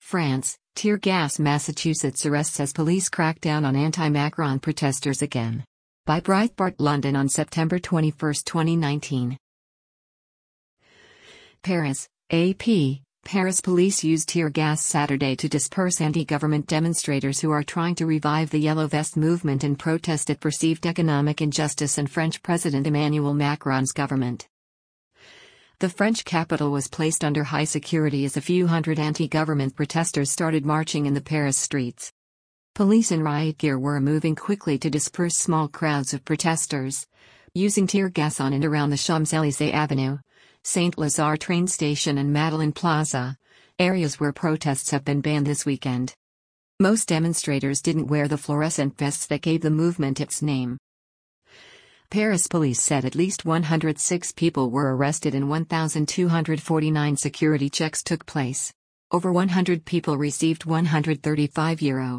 France, tear gas. Massachusetts arrests as police crack down on anti-Macron protesters again. By Breitbart London on September 21, 2019. Paris, AP. Paris police used tear gas Saturday to disperse anti-government demonstrators who are trying to revive the Yellow Vest movement in protest at perceived economic injustice and French President Emmanuel Macron's government. The French capital was placed under high security as a few hundred anti-government protesters started marching in the Paris streets. Police in riot gear were moving quickly to disperse small crowds of protesters, using tear gas on and around the Champs-Élysées Avenue, Saint-Lazare train station and Madeleine Plaza, areas where protests have been banned this weekend. Most demonstrators didn't wear the fluorescent vests that gave the movement its name. Paris police said at least 106 people were arrested and 1,249 security checks took place. Over 100 people received €135,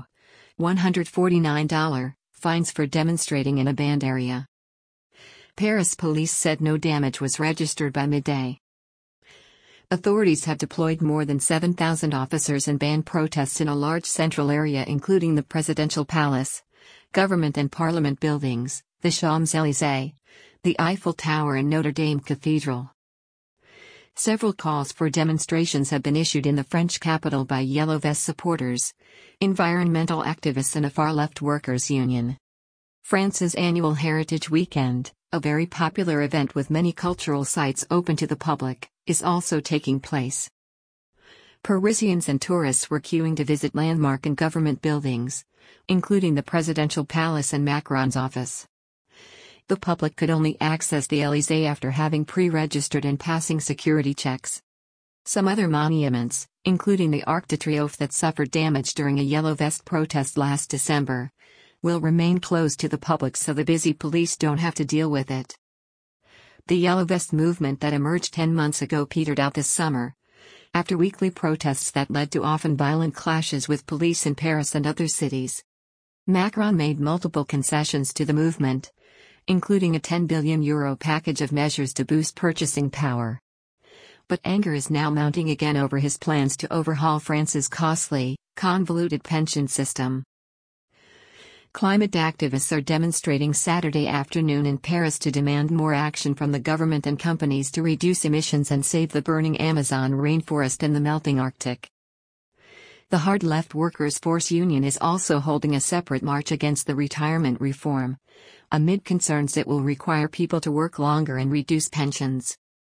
$149 fines for demonstrating in a banned area. Paris police said no damage was registered by midday. Authorities have deployed more than 7,000 officers and banned protests in a large central area including the Presidential Palace, government and parliament buildings, the Champs-Élysées, the Eiffel Tower and Notre Dame Cathedral. Several calls for demonstrations have been issued in the French capital by Yellow Vest supporters, environmental activists and a far-left workers' union. France's annual Heritage Weekend, a very popular event with many cultural sites open to the public, is also taking place. Parisians and tourists were queuing to visit landmark and government buildings, including the Presidential Palace and Macron's office. The public could only access the Élysée after having pre-registered and passing security checks. Some other monuments, including the Arc de Triomphe that suffered damage during a Yellow Vest protest last December, will remain closed to the public so the busy police don't have to deal with it. The Yellow Vest movement that emerged 10 months ago petered out this summer, after weekly protests that led to often violent clashes with police in Paris and other cities. Macron made multiple concessions to the movement, including a €10 billion package of measures to boost purchasing power. But anger is now mounting again over his plans to overhaul France's costly, convoluted pension system. Climate activists are demonstrating Saturday afternoon in Paris to demand more action from the government and companies to reduce emissions and save the burning Amazon rainforest and the melting Arctic. The Hard Left Workers' Force Union is also holding a separate march against the retirement reform, amid concerns it will require people to work longer and reduce pensions.